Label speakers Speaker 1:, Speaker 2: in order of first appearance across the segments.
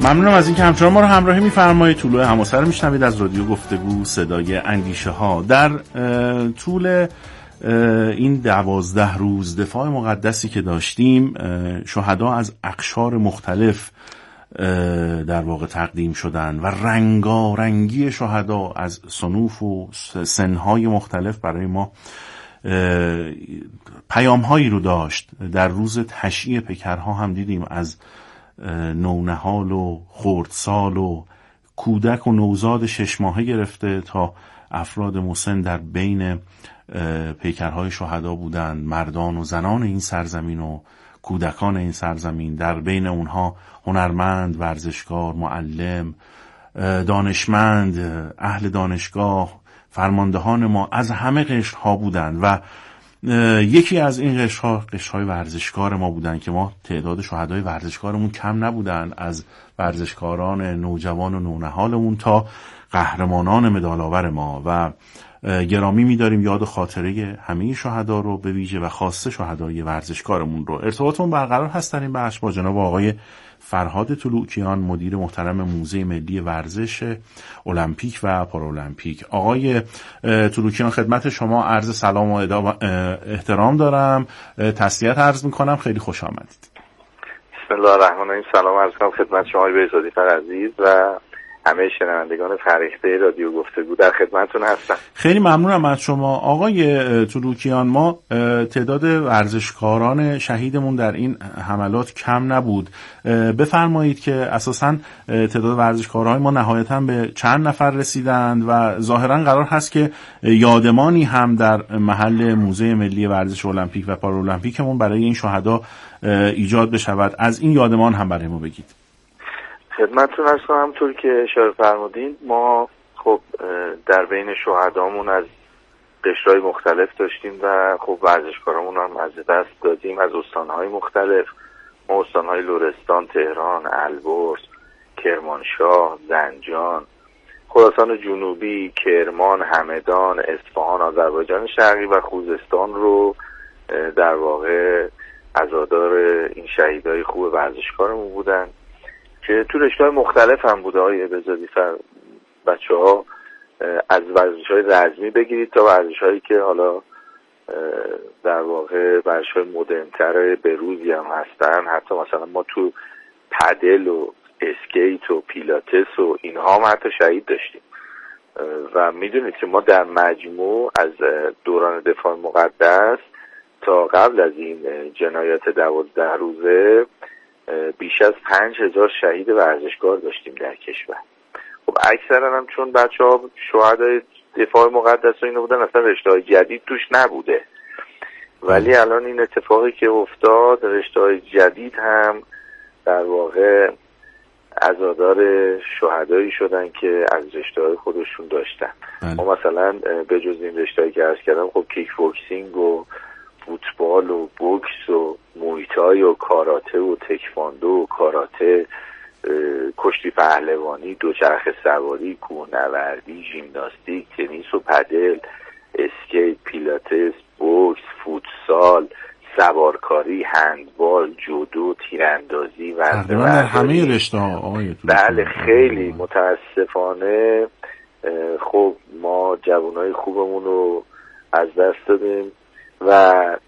Speaker 1: ممنونم از اینکه همچنان ما رو همراهی می‌فرمایید. طلوع حماسه رو میشنوید از رادیو گفتگو صدای اندیشه ها. در طول این 12 روز دفاع مقدسی که داشتیم، شهدا از اقشار مختلف در واقع تقدیم شدن و رنگارنگی شهدا از صنوف و سنهای مختلف برای ما پیام‌هایی رو داشت. در روز تشییع پیکرها هم دیدیم از نونهال و خردسال و کودک و نوزاد 6 ماهه گرفته تا افراد مسن در بین پیکرهای شهدا بودند. مردان و زنان این سرزمین و کودکان این سرزمین، در بین اونها هنرمند، ورزشکار، معلم، دانشمند، اهل دانشگاه، فرماندهان ما از همه قشرها بودند و یکی از این قشرهای ورزشکار ما بودند که ما تعداد شهدای ورزشکارمون کم نبودن، از ورزشکاران نوجوان و نونهالمون تا قهرمانان مدال‌آور ما و گرامی می‌داریم یاد و خاطره همه شهدا رو، به ویژه و خاصه شهدای ورزشکارمون رو. ارتباطمون برقرار هست در این بخش با جناب آقای فرهاد طلوعکیان، مدیر محترم موزه ملی ورزش المپیک و پارالمپیک. آقای طلوعکیان، خدمت شما عرض سلام و احترام دارم، تسلیت عرض میکنم، خیلی خوش آمدید.
Speaker 2: بسم الله الرحمن الرحیم. سلام عرض کنم خدمت شما بهزادی عزیز و همه شنوندگان فرهیخته رادیو گفتگو، در خدمتتون هستم. خیلی
Speaker 1: ممنونم از شما آقای طلوعکیان. ما تعداد ورزشکاران شهیدمون در این حملات کم نبود. بفرمایید که اساساً تعداد ورزشکارهای ما نهایتاً به چند نفر رسیدند و ظاهراً قرار هست که یادمانی هم در محل موزه ملی ورزش المپیک و پارالمپیکمون برای این شهدا ایجاد بشود. از این یادمان هم برای ما بگید.
Speaker 2: خدمتتون هست. همونطور که اشاره فرمودین، ما خب در بین شهدامون از قشرهای مختلف داشتیم و خب ورزشکارامون هم از دست دادیم از استانهای مختلف. ما استانهای لرستان، تهران، البرز، کرمانشاه، زنجان، خراسان جنوبی، کرمان، همدان، اصفهان، آذربایجان شرقی و خوزستان رو در واقع عزادار این شهیدای خوب ورزشکارمون بودن که تو رشته‌های مختلف هم بوده. های بزادی بچه‌ها از ورزش‌های رزمی بگیرید تا ورزش‌هایی که حالا در واقع ورزش‌های مدرن‌تر به روزی هم هستن. حتی مثلا ما تو پدل و اسکیت و پیلاتس و اینها هم حتی شهید داشتیم و میدونید که ما در مجموع از دوران دفاع مقدس تا قبل از این جنایات 12 روزه بیش از 5000 شهید ورزشکار داشتیم در کشور. خب اکثرا هم چون بچه‌ها شهدای دفاع مقدس و اینو بودن، اصلا رشته‌های جدید توش نبوده، ولی الان این اتفاقی که افتاد، رشته‌های جدید هم در واقع عزادار شهدایی شدن که از رشته‌های خودشون داشتن. ما مثلا به جز این رشته‌ای که عرض کردم، خب کیک بوکسینگ و فوتبال و بوکس و مویتای و کاراته و تکواندو و کاراته، کشتی پهلوانی، دوچرخه سواری، کوهنوردی، ژیمناستیک، تنیس و پدل، اسکیت، پیلاتس، بوکس، فوتسال، سوارکاری، هندبال، جودو، تیراندازی و
Speaker 1: همه رشته‌ها. آقای
Speaker 2: بله، خیلی متاسفانه خب ما جوانای خوبمون رو از دست دادیم و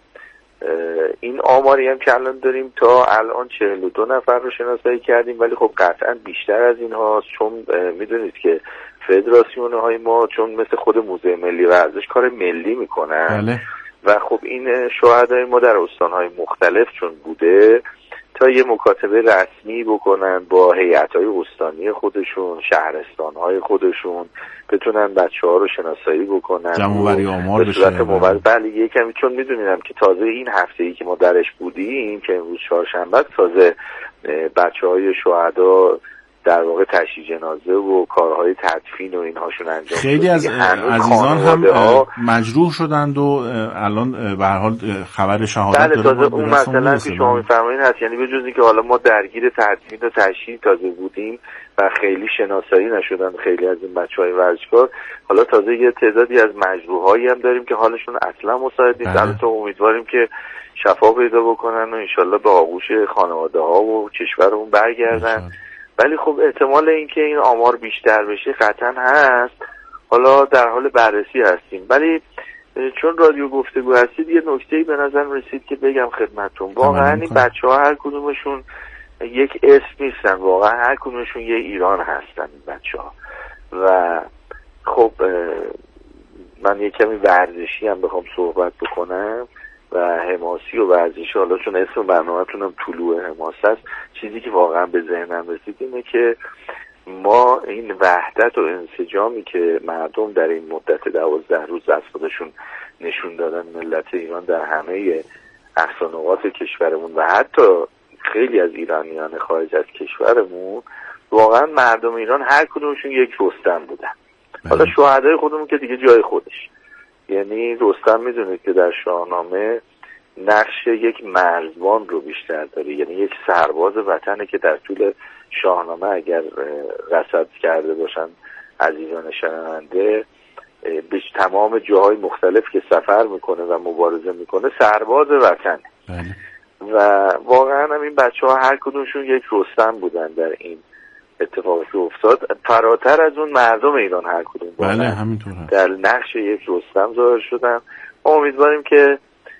Speaker 2: این آماری هم که الان داریم تا الان 42 نفر رو شناسایی کردیم، ولی خب قطعا بیشتر از این هاست، چون میدونید که فدراسیون های ما چون مثل خود موزه ملی ورزش کار ملی میکنن.
Speaker 1: بله.
Speaker 2: و خب این شهدای ما در استانهای مختلف چون بوده، تا یه مکاتبه رسمی بکنن با هیئت‌های استانی خودشون، شهرستان‌های خودشون، بتونن بچه‌ها رو شناسایی بکنن،
Speaker 1: جمع‌آوری آمار بشه.
Speaker 2: بله یکم، چون میدونیدم که تازه این هفته‌ای که ما درش بودیم که امروز چهارشنبه، تازه بچه‌های شهدا در واقع تشییع جنازه و کارهای تدفین و اینهاشون انجام شد.
Speaker 1: خیلی از عزیزان هم مجروح شدند و الان به هر حال خبر شهادت
Speaker 2: بله تازه اون مثلا که شما میفرمایید هست، یعنی به جز اینکه حالا ما درگیر تدفین و تشییع تازه بودیم و خیلی شناسایی نشدن خیلی از این بچهای ورزشکار، حالا تازه یه تعدادی از مجروحایی هم داریم که حالشون اصلا مساعد نیست. البته امیدواریم که شفا پیدا بکنن و انشالله به آغوش خانواده ها و کشورمون برگردن ولی خب احتمال اینکه این آمار بیشتر بشه قطعا هست، حالا در حال بررسی هستیم. ولی چون رادیو گفتگو هستید یه نکته‌ای به نظر رسید که بگم خدمتتون. واقعا این بچه‌ها هر کدومشون یک اسم نیستن، واقعا هر کدومشون یه ایران هستن این بچه‌ها. و خب من یه کمی ورزشی هم بخوام صحبت بکنم و حماسی و ورزشی، حالا چون اسم برنامه‌تونم طلوع حماس است، چیزی که واقعا به ذهنم رسید اینه که ما این وحدت و انسجامی که مردم در این مدت 12 روز از خودشون نشون دادن، ملت ایران در همه اقصانقاط کشورمون و حتی خیلی از ایرانیان خارج از کشورمون، واقعا مردم ایران هر کدومشون یک رستم بودن. حالا شهدای خودمون که دیگه جای خودش، یعنی رستم میدونید که در شاهنامه نقش یک مرزبان رو بیشتر داره، یعنی یک سرباز وطنه که در طول شاهنامه اگر رصد کرده باشن عزیزان شنونده، به تمام جاهای مختلف که سفر میکنه و مبارزه میکنه سرباز وطن. و واقعا هم این بچه ها هر کدومشون یک رستم بودن در این اتفاقی که افتاد، فراتر از اون مردم ایران هر کدوم در نقش یک رستم ظاهر شدن. ما امیدواریم که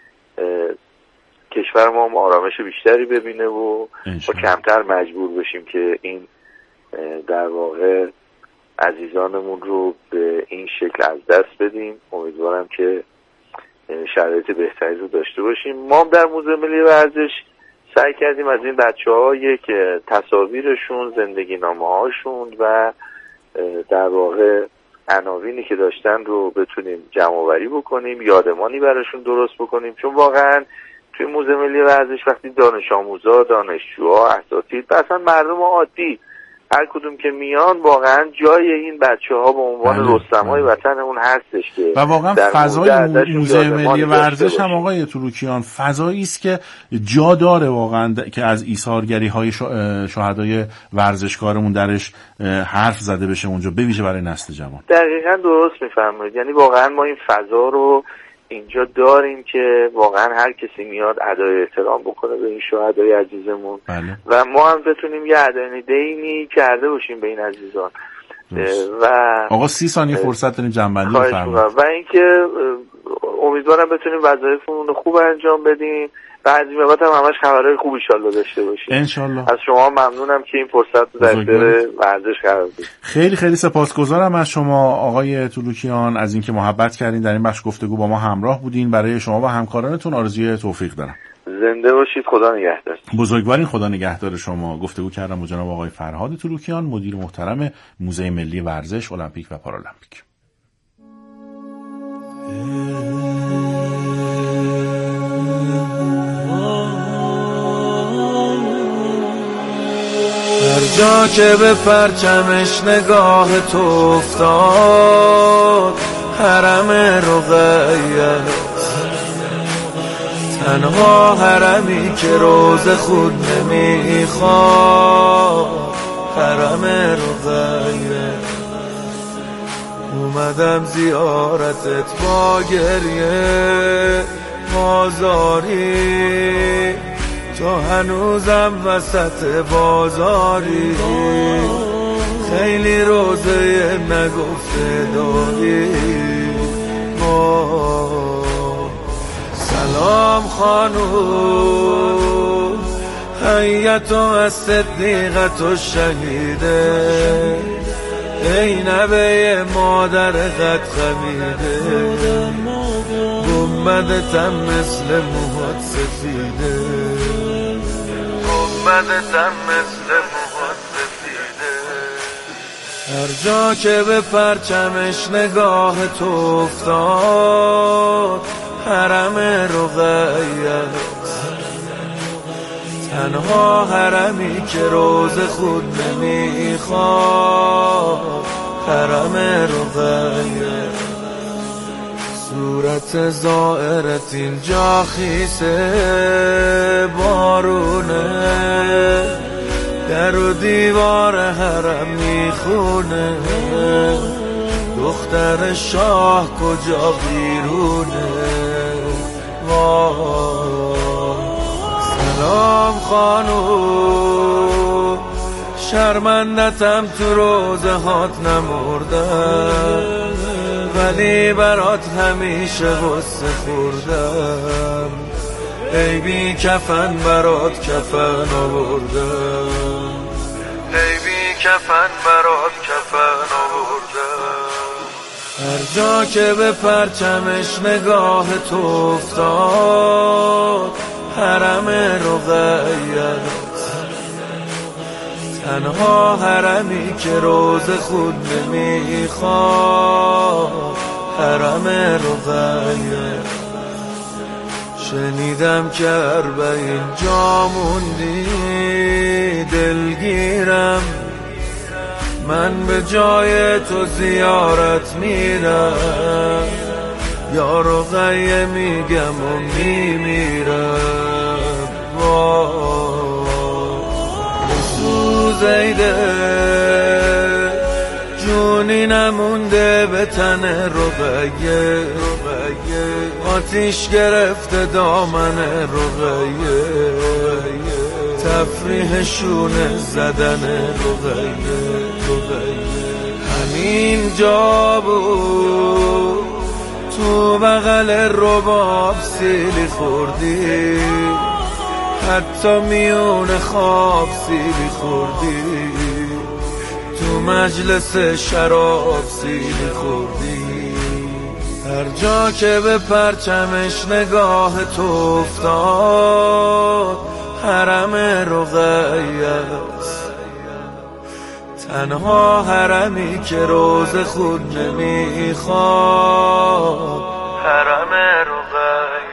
Speaker 2: کشور ما هم آرامش بیشتری ببینه و با کمتر مجبور بشیم که این در واقع عزیزانمون رو به این شکل از دست بدیم. امیدوارم که شرایط بهتری رو داشته باشیم. ما در موزه ملی ورزش سعی کردیم از این بچه‌ها یک تصاویرشون، زندگی نامه‌هاشون و در واقع عناوینی که داشتن رو بتونیم جمع‌آوری بکنیم، یادمانی براشون درست بکنیم، چون واقعا توی موزه ملی ورزش وقتی دانش آموزا، دانشجوها، اساتید و اصلا مردم عادی هر کدوم که میان، واقعا جای این بچه‌ها به عنوان رستم‌های وطنمون هستش که
Speaker 1: و واقعا فضای موزه ملی ورزش هم آقای تلوکیان فضایی است که جا داره واقعا که از ایثارگری‌های شهدای ورزشکارمون درش حرف زده بشه اونجا، به ویژه برای نسل جوان.
Speaker 2: دقیقاً درست می‌فرمایید. یعنی واقعا ما این فضا رو اینجا داریم که واقعا هر کسی میاد ادای احترام بکنه به این شهدای عزیزمون.
Speaker 1: بله.
Speaker 2: و ما هم بتونیم یه ادای دینی کرده باشیم به این عزیزان. و
Speaker 1: آقا 30 ثانیه فرصت داریم جنبندی بفرمایید.
Speaker 2: و اینکه امیدوارم بتونیم وظایفمون رو خوب انجام بدیم و از این بعد هم همش خبرهای خوب ان شاءالله داشته باشیم.
Speaker 1: ان شاءالله.
Speaker 2: از شما ممنونم که این فرصت رو در اختیار ورزش قرار دادید.
Speaker 1: خیلی خیلی سپاسگزارم از شما آقای تلوکیان از اینکه محبت کردین در این بخش گفتگو با ما همراه بودین. برای شما و همکارانتون آرزوی توفیق دارم.
Speaker 2: زنده باشید. خدا نگهدار.
Speaker 1: بزرگوارین. خدا نگهدار شما. گفتگو کردم با جناب آقای فرهاد تلوکیان، مدیر محترم موزه ملی ورزش، المپیک و پارالمپیک.
Speaker 3: هر جا که به پرچمش نگاه تو افتاد، حرم رقیه، تنها حرمی که روز خود نمیخواد، حرم رقیه. اومدم زیارتت با گریه بازاری، تو هنوزم وسط بازاری، خیلی روزه نگفته داری. سلام خانوم، حیت و از صدیقت و شهیده، ای نبه مادر قد خمیده، گنبدتم مثل موهات سفیده، گنبدتم مثل موهات سفیده. هر جا که به پرچمش نگاه تو افتاد، حرم رقیه، تنها حرمی که روز خود نمیخواد، حرم رقیه. صورت زائرت اینجا خیسه بارونه، در و دیوار حرم میخونه، دختر شاه کجا بیرونه. سلام خانوم، شرمندتم تو روزه هات نمردم، ولی برات همیشه غصه خوردم. ای بی کفن برات کفن آوردم، ای بی کفن برات کفن آوردم. هر جا که به پرچمش نگاه تو افتاد، حرم رقیه تنها حرمی که روز خود نمیخواد، حرم رقیه. شنیدم که 40 جا موندی دلگیرم، من به جای تو زیارت میرم، یا رقیه میگم و میمیرم. سوزیده جونی نمونده به تن رقیه، آتیش گرفته دامن رقیه، تفریح شونه زدن رقیه. همین جا بود تو بغل رباب سیلی خوردی، حتی میون خواب سیلی خوردی، تو مجلس شراب سیلی خوردی. هر جا که به پرچمش نگاه تو افتاد، حرم رقیه است، تنها حرمی که روز خود نمیخواد، حرم رقیه.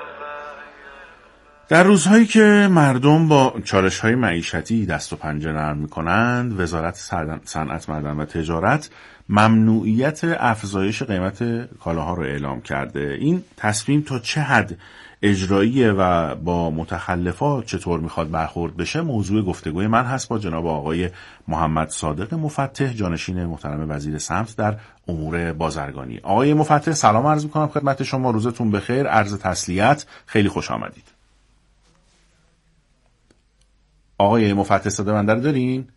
Speaker 1: در روزهایی که مردم با چالش‌های معیشتی دست و پنجه نرم می‌کنند، وزارت صنعت، معدن و تجارت ممنوعیت افزایش قیمت کالاها رو اعلام کرده. این تصمیم تا چه حد اجراییه و با متخلفات چطور میخواد برخورد بشه موضوع گفتگوی من هست با جناب آقای محمد صادق مفتح، جانشین محترم وزیر سمت در امور بازرگانی. آقای مفتح سلام عرض میکنم خدمت شما، روزتون بخیر، عرض تسلیت، خیلی خوش آمدید. آقای مفتح صدا من دارین؟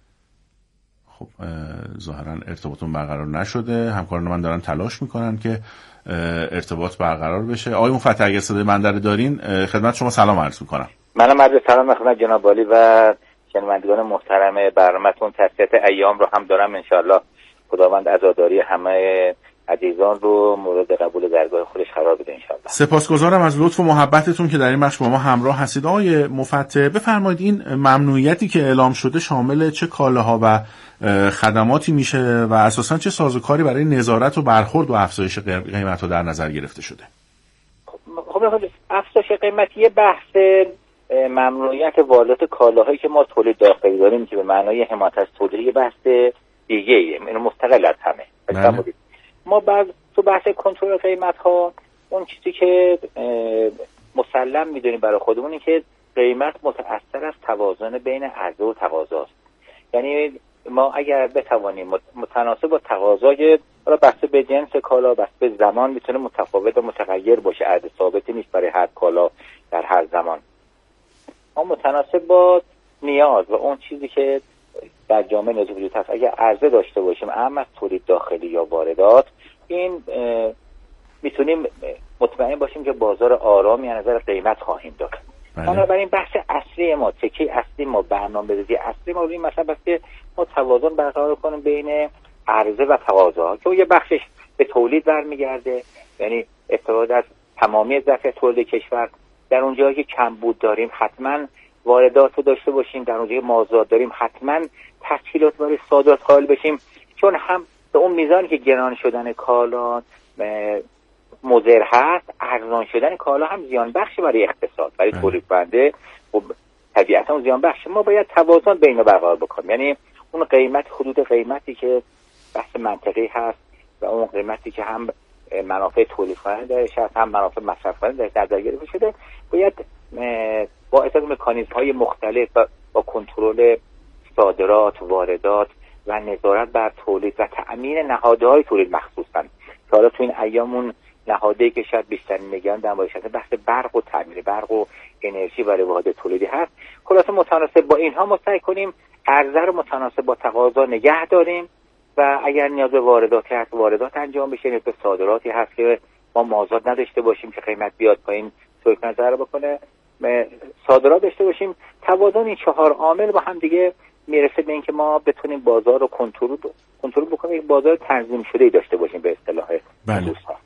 Speaker 1: خب ظاهرا ارتباطون برقرار نشده، همکاران من دارن تلاش میکنن که ارتباط برقرار بشه. آقای مفتح اگر صدای من دارین خدمت شما سلام عرض میکنم.
Speaker 4: منم عرض سلام خدمت جناب عالی و شنوندگان محترم برنامه‌تون. تسلیت ایام رو هم دارم، انشالله خداوند عزاداری همه عزیزان رو مورد قبول درگاه خودش قرار بده انشالله.
Speaker 1: سپاسگزارم از لطف و محبتتون که در این بخش با ما همراه هستید. آقای مفتح بفرمایید این ممنوعیتی که اعلام شده شامل چه کالاها و خدماتی میشه و اساساً چه سازوکاری برای نظارت و برخورد و افزایش قیمت‌ها در نظر گرفته شده؟
Speaker 4: خب افزایش قیمت یه بحث ممنوعیت واردات کالاهایی که ما تولید داخلی داریم که به معنای حمایت از تولید، یه بحث دیگه‌ایه، اینو مستقل از همه. ما بعد تو بحث کنترل قیمت ها اون چیزی که مسلم میدونیم برای خودمون این که قیمت متأثر از توازن بین عرضه و تقاضاست. یعنی ما اگر بتوانیم متناسب با تقاضای، حالا بسته به جنس کالا، بسته به زمان، میتونه متفاوت و متغیر باشه، عرضه ثابتی نیست برای هر کالا در هر زمان. ما متناسب با نیاز و اون چیزی که در جامعه نیاز وجود هست اگر عرضه داشته باشیم، اهم از تولید داخلی یا واردات، این میتونیم مطمئن باشیم که بازار آرامی از نظر قیمت خواهیم داشت. بنابراین بحث اصلی ما، تکی اصلی ما، برنامه‌ریزی اصلی ما این مثلا بس که ما توازن برقرار کنیم بین عرضه و تقاضا که یه بخشش به تولید برمیگرده، یعنی استفاده از تمامی ظرفیت تولید کشور. در اونجایی که کمبود داریم حتما واردات رو داشته باشیم، در اونجایی که مازاد داریم حتما تسهیلات برای صادرات قائل بشیم، چون هم به اون میزانی که گران شدن کالا مضر هست، ارزان شدن کالا هم زیان بخش برای اقتصاد، برای تولید کننده و طبیعتا زیان بخش. ما باید توازن بین برقرار بکنیم، یعنی اون قیمت، حدود قیمتی که بحث منطقی هست و اون قیمتی که هم منافع تولید کننده درش هست هم منافع مصرف کننده در نظر گرفته شده، باید با استفاده از مکانیزم‌های مختلف با کنترل صادرات، واردات و نظارت بر تولید و تأمین نهادهای تولید مخصوصاً که حالا تو این ایامون نهاده‌ای که شاید بیشتر نگران در موردش هست بحث برق و تامین برق و انرژی برای واحد تولیدی هست. خلاصه متناسب با اینها ما سعی کنیم عرضه رو متناسب با تقاضا نگه داریم و اگر نیاز به وارداتی هست واردات انجام بشه، نیاز به صادراتی هست که ما مازاد نداشته باشیم که قیمت بیاد پایین سوء نظر بکنه، صادرات داشته باشیم. توازن این 4 عامل با هم دیگه میرسه به اینکه ما بتونیم بازار رو کنترل بکنیم، یک بازار تنظیم شده‌ای داشته باشیم به اصطلاح دوستان.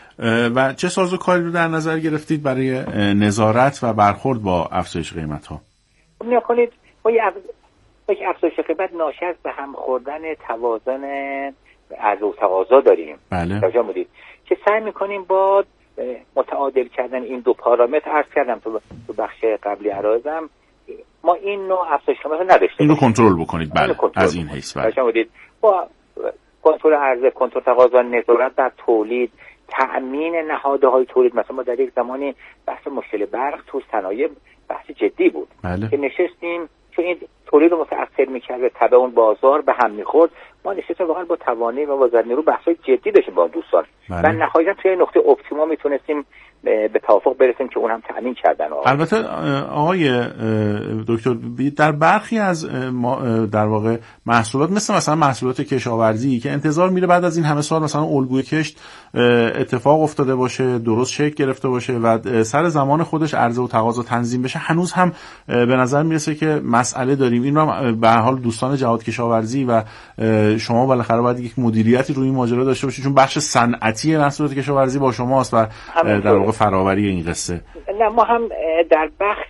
Speaker 1: و چه سازوکاری رو در نظر گرفتید برای نظارت و برخورد با افزایش قیمت‌ها؟
Speaker 4: نیا کنید ما یک افزایش قیمت ناشی از به هم خوردن توازن عرضه و تقاضا داریم.
Speaker 1: بله.
Speaker 4: توجه بودید که سعی می‌کنیم با متعادل کردن این دو پارامتر، عرض کردم تو بخش قبلی عرضم، ما این نوع افزایش قیمت رو نداشته.
Speaker 1: این رو کنترل بکنید. بله. از این حیث
Speaker 4: توجه بودید با کنترل عرضه، کنترل تقاضا، نظارت بر تولید، تأمین نهادهای تولید. مثلا ما در یک زمانی بحث مشکل برق تو صنایع بحث جدی بود.
Speaker 1: بله.
Speaker 4: که نشستیم چون این تولید رو متأثر می‌کرد و تبع اون بازار به هم می‌خورد، ما نشستیم واقعا با توانایی و وزارت نیرو بحث‌های جدی داشتیم با دوستان.
Speaker 1: بله.
Speaker 4: و نهایتاً توی نقطه اپتیموم میتونستیم به توافق برسیم که اونم تأمین کردن.
Speaker 1: البته آقای دکتر در برخی از در واقع محصولات مثلا محصولات کشاورزی که انتظار میره بعد از این همه سال مثلا الگوی کشت اتفاق افتاده باشه، درست شکل گرفته باشه و سر زمان خودش عرضه و تقاضا تنظیم بشه، هنوز هم به نظر میرسه که مسئله داریم. این رو به هر حال دوستان جهاد کشاورزی و شما بالاخره باید یک مدیریتی روی این ماجرا داشته باشید، چون بخش صنعتی محصولات کشاورزی با شماست و در واقع فراوری این قصه.
Speaker 4: نه ما هم در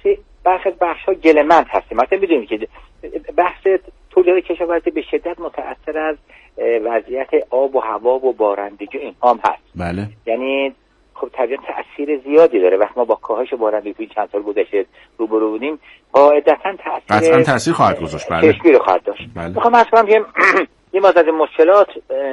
Speaker 4: بخش‌ها گلمند هستیم. مثلا می‌دونید که بحث تولید کشاورزی به شدت متأثر از وضعیت آب و هوا و بارندگی این هم هست.
Speaker 1: بله.
Speaker 4: یعنی خب طبیعت تأثیر زیادی داره. وقتی ما با کاهش بارندگی توی چند سال گذشته روبرو بودیم، قاعدتاً
Speaker 1: تأثیر خواهد گذاشت. بله.
Speaker 4: کشمیر خواهد داشت.
Speaker 1: بله.
Speaker 4: میخوام عرض کنم که یه از مشکلات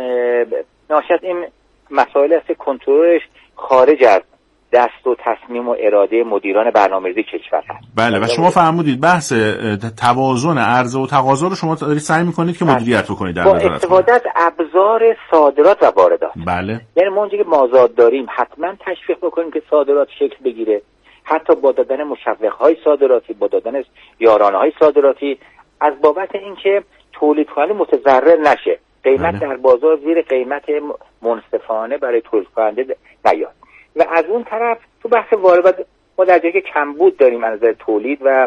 Speaker 4: ناشی از این مسائل است، کنترلش خارج از دست و تصمیم و اراده مدیران برنامه‌ریزی کشور هست.
Speaker 1: بله. و شما فرمودید بحث توازن عرضه و تقاضا رو شما دارید سعی می‌کنید که مدیریت بکنید در نظارت.
Speaker 4: با استفاده از ابزار صادرات و واردات.
Speaker 1: بله.
Speaker 4: یعنی ما اونجایی که مازاد داریم حتما تشویق بکنیم که صادرات شکل بگیره، حتی با دادن مشوق‌های صادراتی، با دادن یارانه‌های صادراتی، از بابت اینکه تولید کننده متضرر نشه، قیمت در بازار زیر قیمت منصفانه برای تولید کننده نیاد. و از اون طرف تو بحث واردات ما در جایی که کمبود داریم از نظر تولید و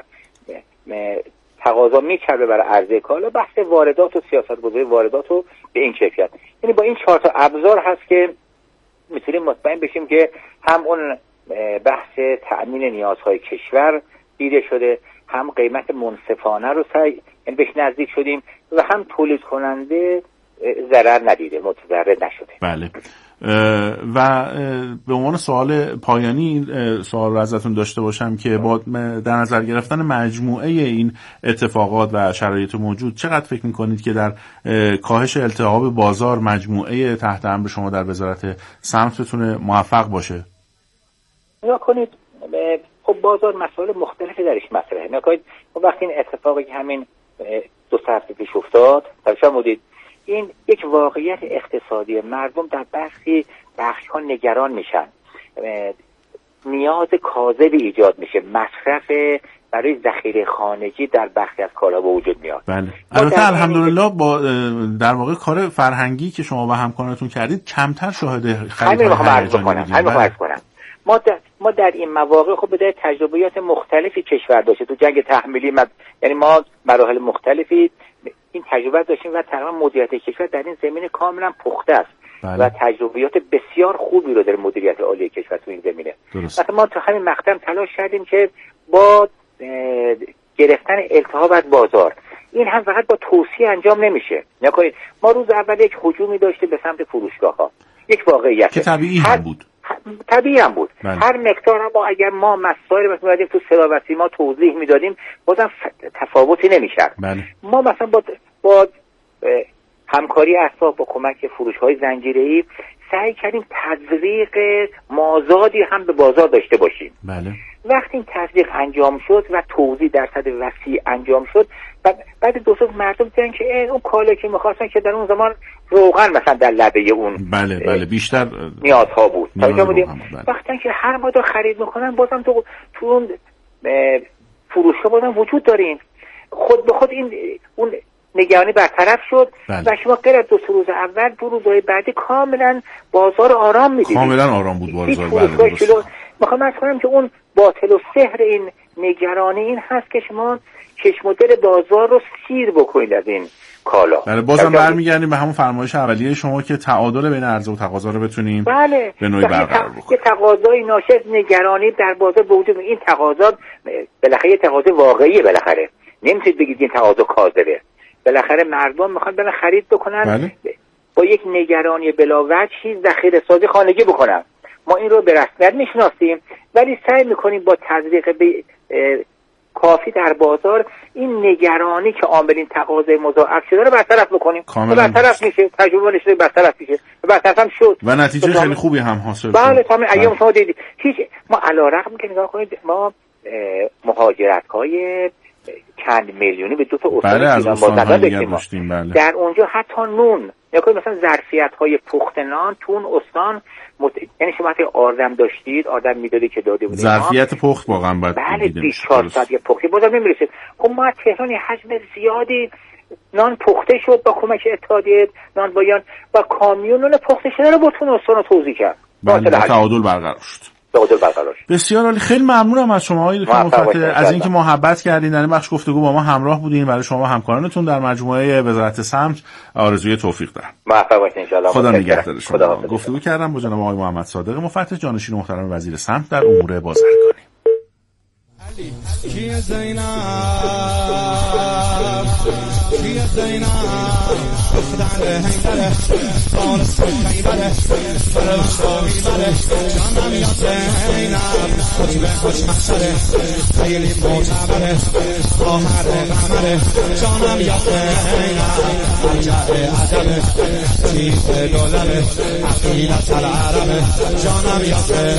Speaker 4: تقاضا میکرده برای عرضه کالا، بحث واردات و سیاست‌گذاری واردات رو به این کیفیت، یعنی با این 4 تا ابزار هست که میتونیم مطمئن بشیم که هم اون بحث تأمین نیازهای کشور دیده شده، هم قیمت منصفانه رو یعنی بهش نزدیک شدیم و هم تولید کننده ضرر ندیده، متضرر نشده.
Speaker 1: بله. و به عنوان سوال پایانی سوال رو ازتون داشته باشم که با در نظر گرفتن مجموعه این اتفاقات و شرایط موجود چقدر فکر میکنید که در کاهش التهاب بازار مجموعه تحت امر شما در وزارت صنعت بتونه موفق باشه؟
Speaker 4: نگاه کنید خب بازار مسائل مختلفی درش مطرحه. نگاه کنید وقتی این اتفاقی که همین 2 هفته پیش افتاد، فرمودید این یک واقعیت اقتصادی، مردم در بخش‌ها نگران میشن، نیاز کاذبی ایجاد میشه، مصرف برای ذخیره خانگی در بخشی از کالا به وجود میاد.
Speaker 1: بله. البته الحمدلله با در واقع کار فرهنگی که شما و همکارانتون کردید کمتر شاهد خریدهای
Speaker 4: عرض کنم. ما در این مواقع خب به تجربیات مختلفی کشور داشته تو جنگ تحمیلی، یعنی ما مراحل مختلفی این تجربه داشتیم و تقریبا مدیریت کشور در این زمینه کاملا پخته است. بله. و تجربیات بسیار خوبی رو داره مدیریت عالی کشور تو این زمینه. مثلا ما تو همین مقطع تلاش کردیم که با گرفتن التهاب از بازار، این هم فقط با توصیه انجام نمیشه. نکنید ما روز اول یک هجومی داشتیم به سمت فروشگاه‌ها، یک واقعیت
Speaker 1: که طبیعی هم بود.
Speaker 4: بله. هر مقدار هم اگر ما مسائل مثلا تو سلاوسی ما توضیح میدادیم بازم تفاوتی نمیشد.
Speaker 1: بله.
Speaker 4: ما مثلا با همکاری اطراف با کمک فروش‌های زنجیره‌ای سعی کردیم تزریق مازادی هم به بازار داشته باشیم.
Speaker 1: بله.
Speaker 4: وقتی این تزریق انجام شد و توزیع در سطح وسیع انجام شد، بعد دو مردم دیدن که اون کالا که می‌خواستن که در اون زمان روغن مثلا در لبه اون
Speaker 1: بله بیشتر
Speaker 4: نیازها بود. وقتی که هر ما خرید میکنن بازم تو اون فروشگاه بازم وجود داریم، خود به خود اون نگرانی برطرف شد. و شما غیر از 2 روز اول، 2 روزهای بعدی کاملا بازار آرام می‌دیدید،
Speaker 1: کاملا آرام بود بازار.
Speaker 4: میخوام از کنم که اون باطل و سحر این نگرانی این هست که شما چشم و دل بازار رو سیر بکنید از این کالا.
Speaker 1: بله، بازم برمیگردیم به همون فرمایش اولیه شما که تعادل بین عرضه و تقاضا رو بتونیم به نوعی برقرار بکنیم.
Speaker 4: یه تقاضای ناشی از نگرانی در بازار به وجود این تقاضا بالاخره یه تقاضا واقعیه، بالاخره نمیتونید بگید این تقاضا کاذبه. بالاخره مردم میخوان برن خرید بکنن، با یک نگرانی بلاوجهی ذخیره سازی خانگی بکنن. ما این رو به رسمیت میشناسیم، ولی سعی میکنیم با تزریق کافی در بازار این نگرانی که عامل این تقاضای مضاعف شده رو برطرف بکنیم. برطرف میشه، تجربه نشده برطرف میشه، برطرف هم شد
Speaker 1: و نتیجه خیلی خوبی هم حاصل شد.
Speaker 4: بله، تمام ایام شما دیدید. ما علیرغم که نگاه کنید، ما مهاجرت‌های چند میلیونی به 2 تا استان داشتیم. در اونجا حتی نون، یعنی مثلا ظرفیت‌های پخت نان تو اون استان یعنی شما حتی آردم داشتید، آردم میدادی که داده بودید،
Speaker 1: ظرفیت پخت واقعا باید
Speaker 4: بله 24 ساعت پختی بازم نمیرسید. خب ما تهران حجم زیادی نان پخته شد با کمک اتحادیه نانوایان و کامیون نان پخته شده رو بتون استان رو توزیع کرد.
Speaker 1: بله، تعادل برقرار شد. بسیار عالی. خیلی ممنونم از شما آقای دکتر مفتی از اینکه محبت کردین در این بخش گفتگو با ما همراه بودین. برای شما و همکارانتون در مجموعه وزارت سمت آرزوی توفیق دارم.
Speaker 4: موفق باشین ان شاء الله.
Speaker 1: خدا نگهدار شما. گفتگو کردم با جناب آقای محمد صادق مفتی، جانشین محترم وزیر سمت در امور بازرگانی.
Speaker 3: کیه زینب دختر هیدره فارس خیبره فرمانگاهی بره جانم یا زینب خطبه خوش محشره خیلی معتبره خواهر قمره جانم یا زینب ارجع ادبه چیز دولبه عقیدت العربه جانم یا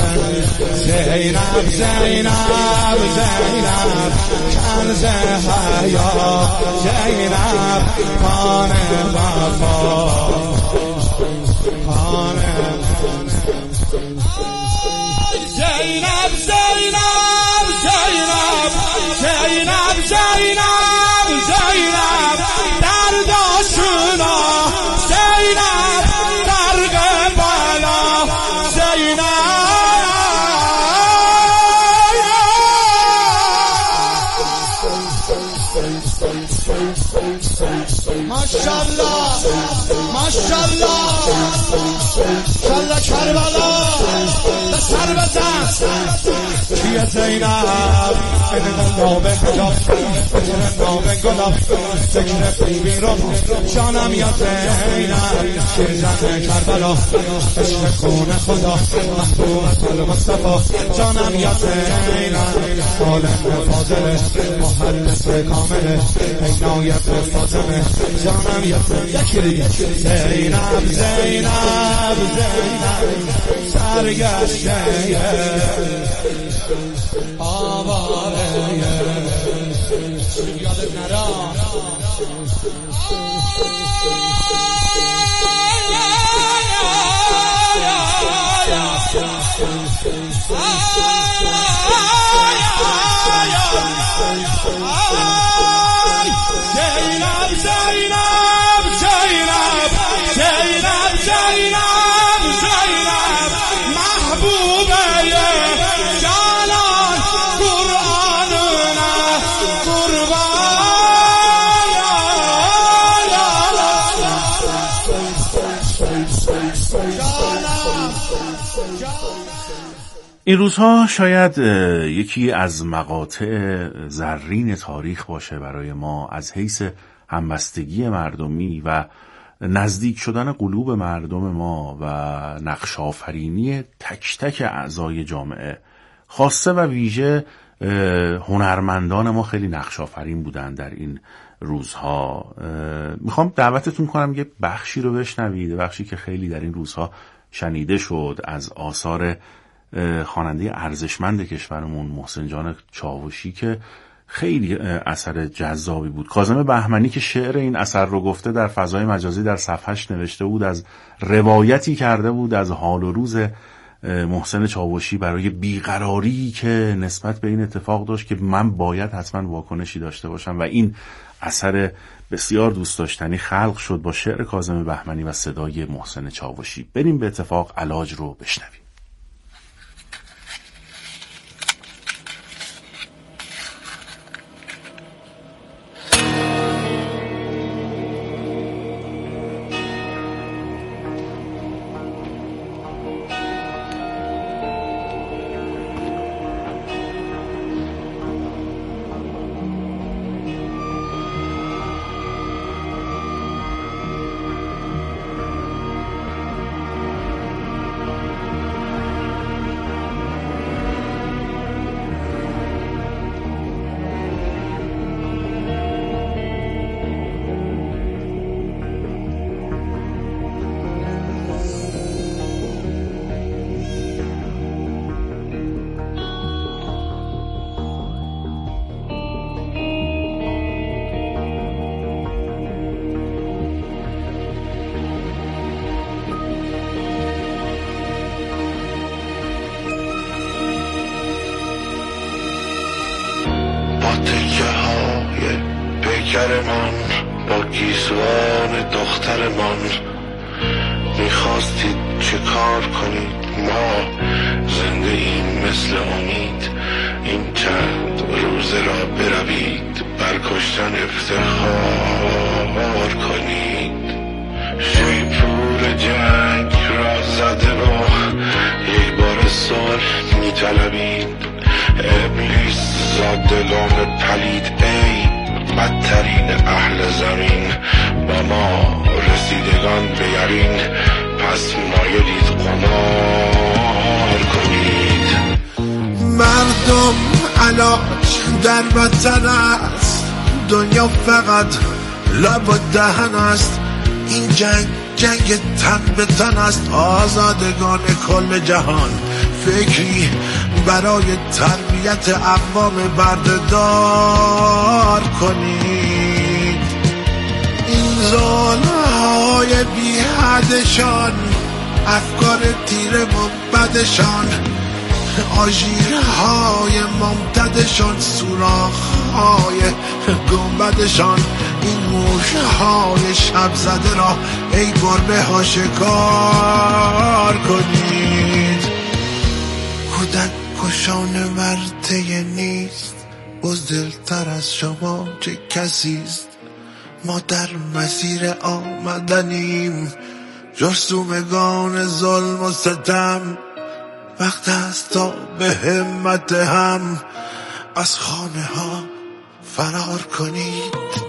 Speaker 3: زینب زینب کنز حیا زینب پان وفا پان زینب زینب زینب زینب زینب زینب درد آشنا زینب درد بالا زینب ماشاءالله ماشاءالله شالله کربلا سر بزن کیه زینب بدون نام گلاب بدون نام گلاب ذکر بیبی رو جانم یا زینب شیرزن کربلا عشق خون خدا محبوبت المصطفى جانم یا زینب عالم فاضله محلس کامله نایب فاطمه جانم یا زینب زینب زینب سرگشته آواره یادت نرا زینب زینب زینب زینب زینب زینب محبوبه جانان قرآن نه
Speaker 1: این روزها شاید یکی از مقاطع زرین تاریخ باشه برای ما از حیث همبستگی مردمی و نزدیک شدن قلوب مردم ما و نقش آفرینی تک تک اعضای جامعه، خاصه و ویژه هنرمندان ما خیلی نقش آفرین بودن در این روزها. میخوام دعوتتون کنم یه بخشی رو بشنوید، بخشی که خیلی در این روزها شنیده شد از آثار خواننده ارزشمند کشورمون محسن جان چاوشی که خیلی اثر جذابی بود. کاظم بهمنی که شعر این اثر رو گفته در فضای مجازی در صفحش نوشته بود، از روایتی کرده بود از حال و روز محسن چاوشی برای بیقراری که نسبت به این اتفاق داشت که من باید حتما واکنشی داشته باشم و این اثر بسیار دوست داشتنی خلق شد با شعر کاظم بهمنی و صدای محسن چاوشی. بریم به اتفاق علاج رو بشنویم.
Speaker 5: من با گیسوان دخترمان میخواستید چه کار کنید؟ ما زنده ایم مثل امید، این چند روزه را بروید بر کشتن افتخار کنید. شیپور جنگ را زده و یک بار صلح میطلبید. ابلیس زادگان پلید ای بدترین اهل زمین، با ما رسیدگان بیارین، پس مایلید قمار کنید.
Speaker 6: مردم علاج در وطن است، دنیا فقط لب و دهن است. این جنگ تن به تن است، آزادگان کل جهان فکری برای تربیت اقوام بردهدار کنید. این ظلم‌های بی حدشان، افکار تیر منبدشان، آژیرهای ممتدشان، سوراخ‌های گنبدشان، این موش‌های شب زده را ای گربه ها شکار کنید. کودک کشان ورطه نیست، بزدلتر از شما چه کسیست. ما در مسیر آمدنیم، جرثومگان ظلم و ستم. وقت است تا به همت هم از خانه ها فرار کنید.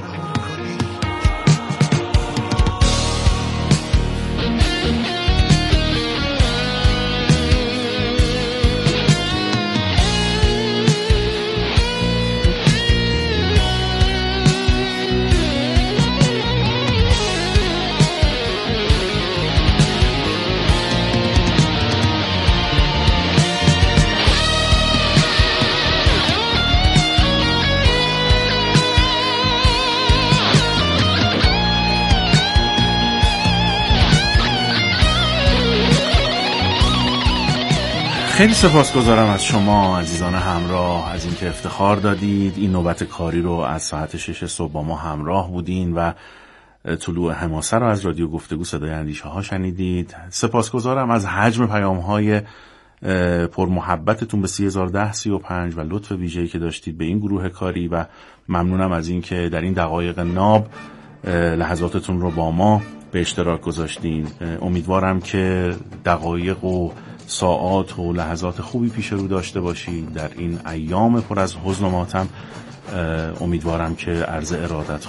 Speaker 1: خیلی سپاسگزارم از شما عزیزان همراه از اینکه افتخار دادید این نوبت کاری رو از ساعت 6 صبح با ما همراه بودین و طلوع حماسه رو از رادیو گفتگو صدای اندیشه ها شنیدید. سپاسگزارم از حجم پیام های پرمحبتتون به 301035 و لطف ویژه‌ای که داشتید به این گروه کاری و ممنونم از اینکه در این دقایق ناب لحظاتتون رو با ما به اشتراک گذاشتین. امیدوارم که دقایق و ساعات و لحظات خوبی پیش رو داشته باشید در این ایام پر از حزن و ماتم. امیدوارم که عرض ارادت